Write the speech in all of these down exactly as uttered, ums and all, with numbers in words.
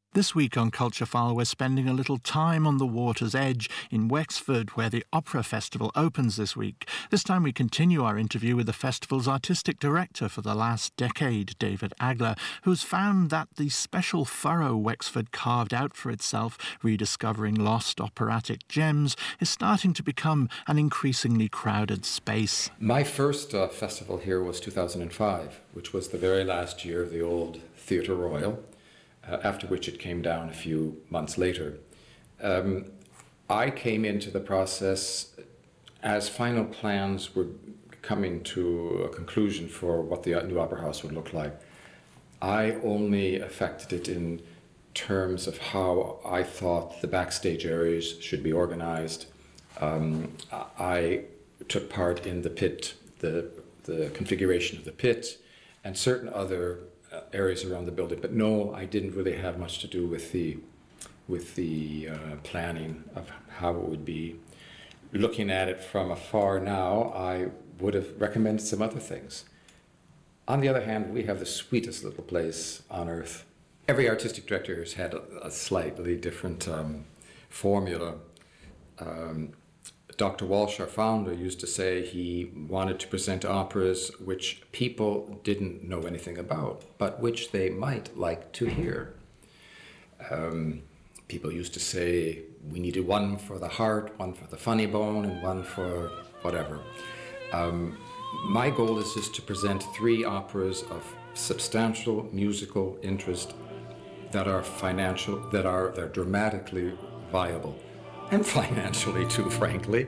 This week on Culture File, we're spending a little time on the water's edge in Wexford, where the Opera Festival opens this week. This time we continue our interview with the festival's artistic director for the last decade, David Agler, who's found that the special furrow Wexford carved out for itself, rediscovering lost operatic gems, is starting to become an increasingly crowded space. My first uh, festival here was two thousand five, which was the very last year of the old Theatre Royal. Uh, after which it came down a few months later. Um, I came into the process as final plans were coming to a conclusion for what the new Opera House would look like. I only affected it in terms of how I thought the backstage areas should be organized. Um, I took part in the pit, the, the configuration of the pit, and certain other Uh, areas around the building, but no, I didn't really have much to do with the with the uh, planning of how it would be. Looking at it from afar now, I would have recommended some other things. On the other hand, we have the sweetest little place on earth. Every artistic director has had a, a slightly different um, formula. Um, Doctor Walsh, our founder, used to say he wanted to present operas which people didn't know anything about, but which they might like to hear. Um, people used to say we needed one for the heart, one for the funny bone, and one for whatever. Um, my goal is just to present three operas of substantial musical interest that are financial, that are they're dramatically viable. And financially too, frankly.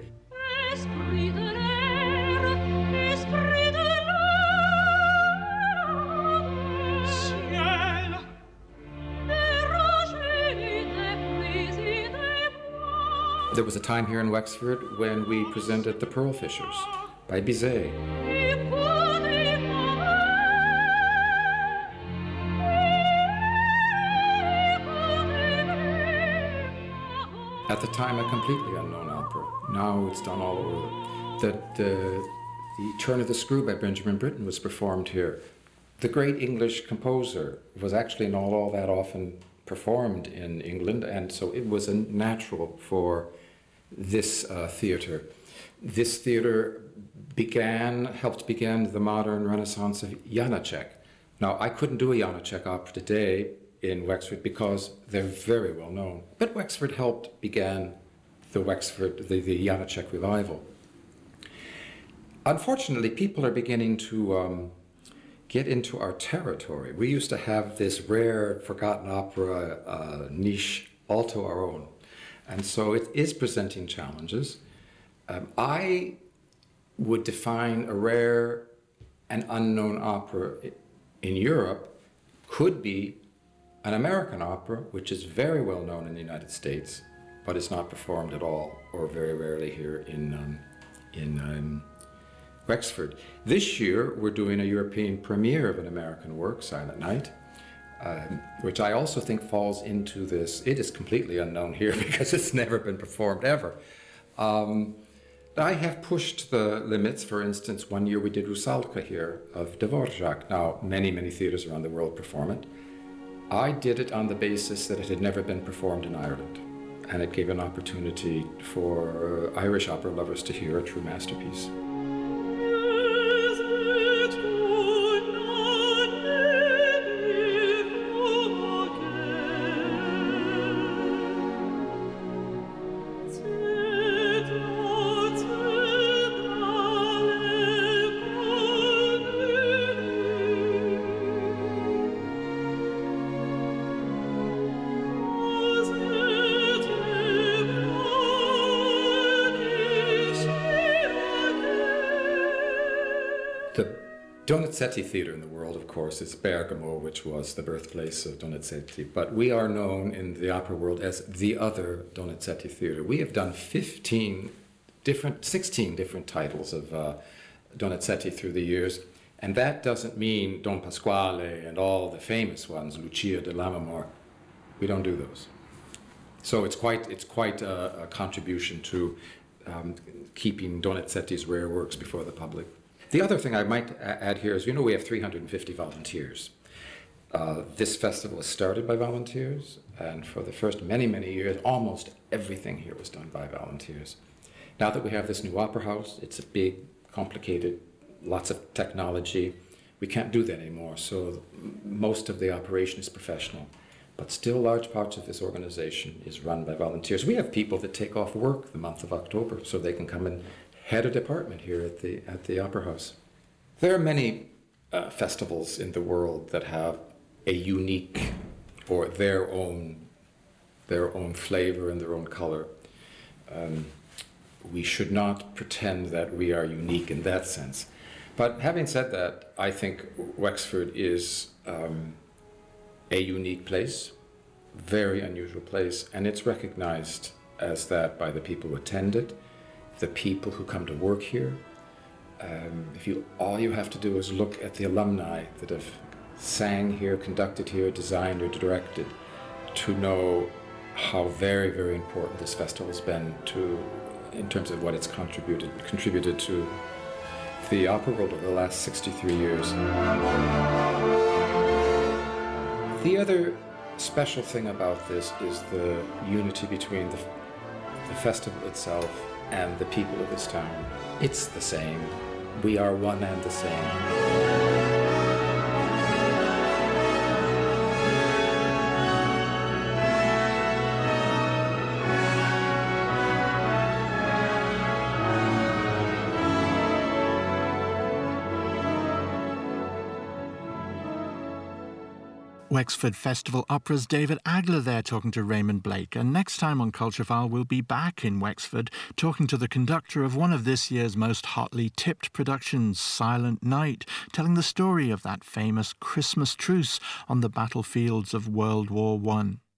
There was a time here in Wexford when we presented The Pearl Fishers by Bizet. At the time, a completely unknown opera. Now it's done all over. The, the, the Turn of the Screw by Benjamin Britten was performed here. The great English composer was actually not all that often performed in England, and so it was a natural for this uh, theatre. This theatre began, helped begin the modern renaissance of Janacek. Now, I couldn't do a Janacek opera today in Wexford because they're very well known. But Wexford helped began the Wexford, the, the Janacek revival. Unfortunately, people are beginning to um, get into our territory. We used to have this rare, forgotten opera uh, niche all to our own. And so it is presenting challenges. Um, I would define a rare and unknown opera in Europe could be an American opera, which is very well known in the United States, but it's not performed at all, or very rarely here in, um, in um, Wexford. This year, we're doing a European premiere of an American work, Silent Night, um, which I also think falls into this. It is completely unknown here because it's never been performed ever. Um, I have pushed the limits. For instance, one year we did Rusalka here of Dvorak. Now, many, many theaters around the world perform it. I did it on the basis that it had never been performed in Ireland, and it gave an opportunity for uh, Irish opera lovers to hear a true masterpiece. Donizetti Theatre in the world, of course, is Bergamo, which was the birthplace of Donizetti. But we are known in the opera world as the other Donizetti Theatre. We have done fifteen different, sixteen different titles of uh, Donizetti through the years. And that doesn't mean Don Pasquale and all the famous ones, Lucia de Lammermoor. We don't do those. So it's quite, it's quite a, a contribution to um, keeping Donizetti's rare works before the public. The other thing I might add here is, you know, we have three hundred fifty volunteers. Uh, this festival was started by volunteers, and for the first many, many years, almost everything here was done by volunteers. Now that we have this new opera house, it's a big, complicated, lots of technology. We can't do that anymore, so most of the operation is professional. But still large parts of this organization is run by volunteers. We have people that take off work the month of October so they can come and head a department here at the, at the Opera House. There are many uh, festivals in the world that have a unique or their own, their own flavor and their own color. Um, we should not pretend that we are unique in that sense. But having said that, I think Wexford is um, a unique place, very unusual place, and it's recognized as that by the people who attend it, the people who come to work here. Um, if you, all you have to do is look at the alumni that have sang here, conducted here, designed or directed, to know how very, very important this festival has been to, in terms of what it's contributed, contributed to the opera world over the last sixty-three years. The other special thing about this is the unity between the, the festival itself and the people of this town. It's the same. We are one and the same. Wexford Festival Opera's David Agler there talking to Raymond Blake. And next time on Culture File, we'll be back in Wexford talking to the conductor of one of this year's most hotly tipped productions, Silent Night, telling the story of that famous Christmas truce on the battlefields of World War One.